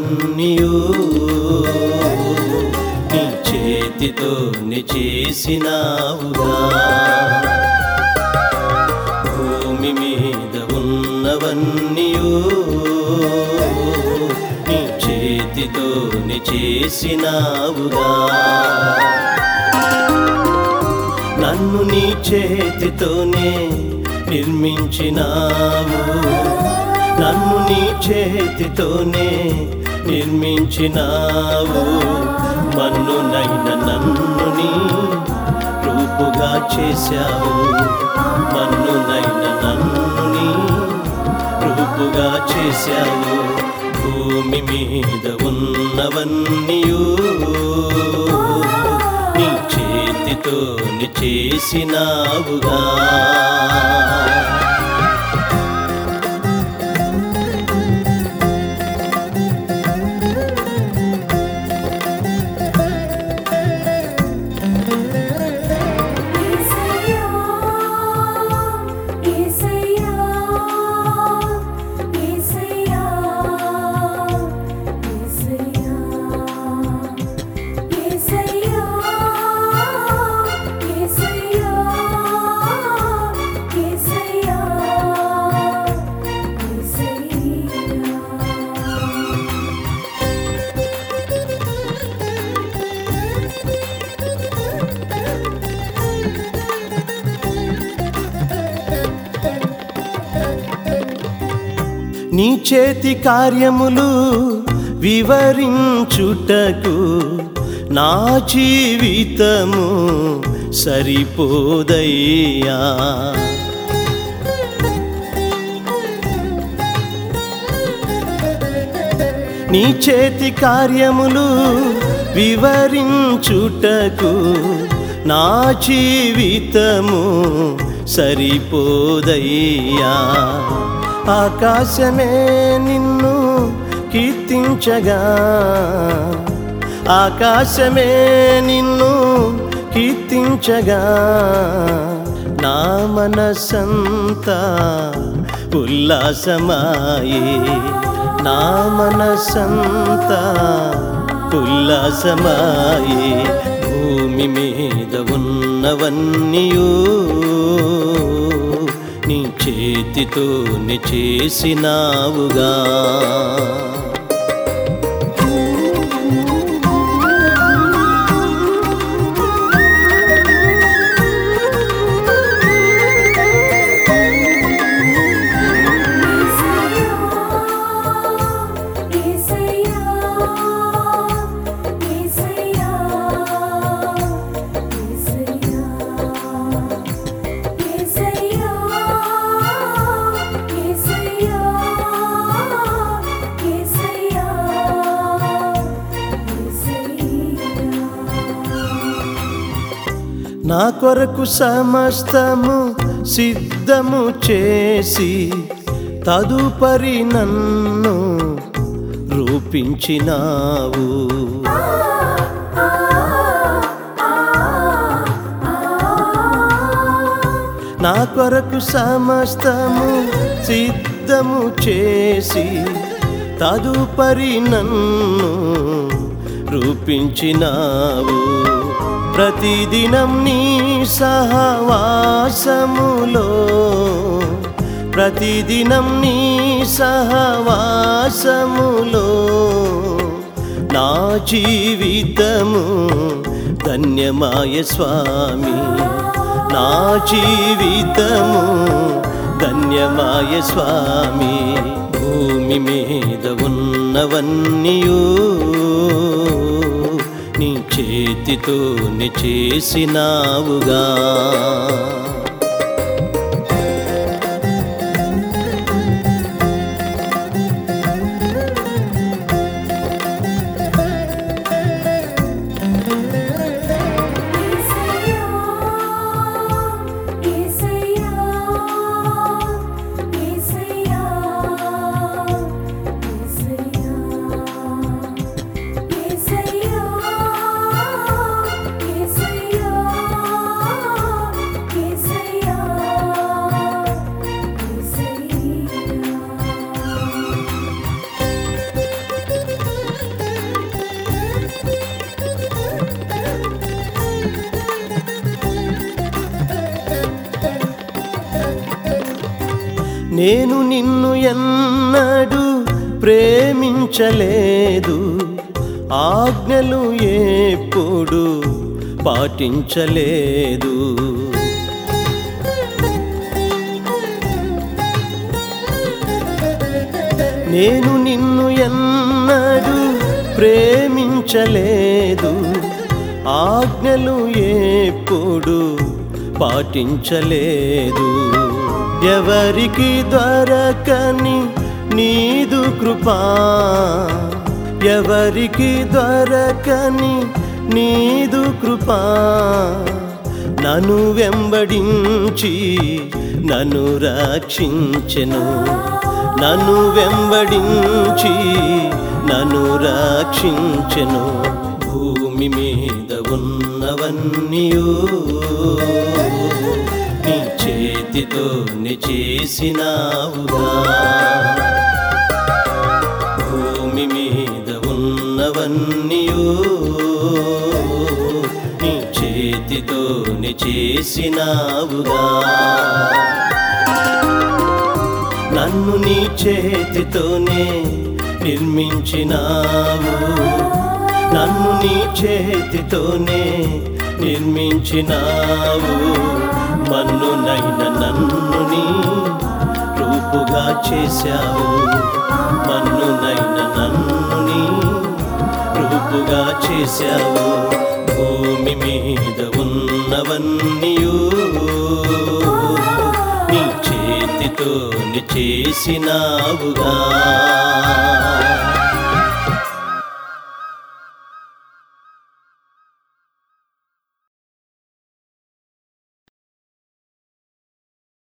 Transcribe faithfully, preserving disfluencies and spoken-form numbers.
ఉన్నవన్నీయు నీ చేతితో ని చేసినావుగా. భూమి మీద ఉన్నవన్నీయు నీ చేతితో ని చేసినావుగా. నన్ను నీ చేతితోనే నిర్మించినావు, నన్ను నీ చేతితోనే నిర్మించినావు. మన్నునైన నన్ను నీ రూపుగా చేశావు, మన్నునైన నన్ను నీ రూపుగా చేశావు. భూమి మీద ఉన్నవన్నీయు నీ చేతితో ని చేసినావుగా. నీ చేతి కార్యములు వివరించుటకు నా జీవితము సరిపోదయ్యా. నీ చేతి కార్యములు వివరించుటకు నా జీవితము సరిపోదయ్యా. ఆకాశమే నిన్ను కీర్తించగా, ఆకాశమే నిన్ను కీర్తించగా, నా మనసంతా ఉల్లాసమాయే, నా మనసంతా ఉల్లాసమాయే. భూమి మీద ఉన్నవన్నీయు నీ చేతితో ని చేసినావుగా. నా కొరకు సమస్తము సిద్ధము చేసి తదుపరి నన్ను రూపించినావు. నా కొరకు సమస్తము సిద్ధము చేసి తదుపరి నన్ను రూపించినావు. ప్రతిదినం నీ సహవాసములో, ప్రతిదినం నీ సహవాసములో నా జీవితము ధన్యమాయ స్వామి, నా జీవితము ధన్యమాయ స్వామి. భూమి మీద ఉన్నవన్నీయు నీ చేతితో ని చేసినావుగా. Yes, నేను నిన్ను ఎన్నడూ ప్రేమించలేదు, ఆజ్ఞలు ఎప్పుడు పాటించలేదు. నేను నిన్ను ఎన్నడూ ప్రేమించలేదు, ఆజ్ఞలు ఎప్పుడు పాటించలేదు. ఎవరికి దొరకని నీదు కృపా, ఎవరికి దొరకని నీదు కృపా, నన్ను వెంబడించి నన్ను రక్షించెను, నన్ను వెంబడించి నన్ను రక్షించెను. భూమి మీద ఉన్నవన్నీయు నీ చేతితోనే చేసినావుగా, భూమి మీద ఉన్నవన్నీయు నీ చేతితోనే చేసినావుగా. నన్ను నీ చేతితోనే నిర్మించినావు, నన్ను నీ చేతితోనే నిర్మించినావు. మన్నునైన నన్ను నీ రూపుగా చేశావు, మన్నునైన నన్ను నీ రూపుగా చేశావు. భూమి మీద ఉన్నవన్నీయు నీ చేతితోనే చేసినావుగా.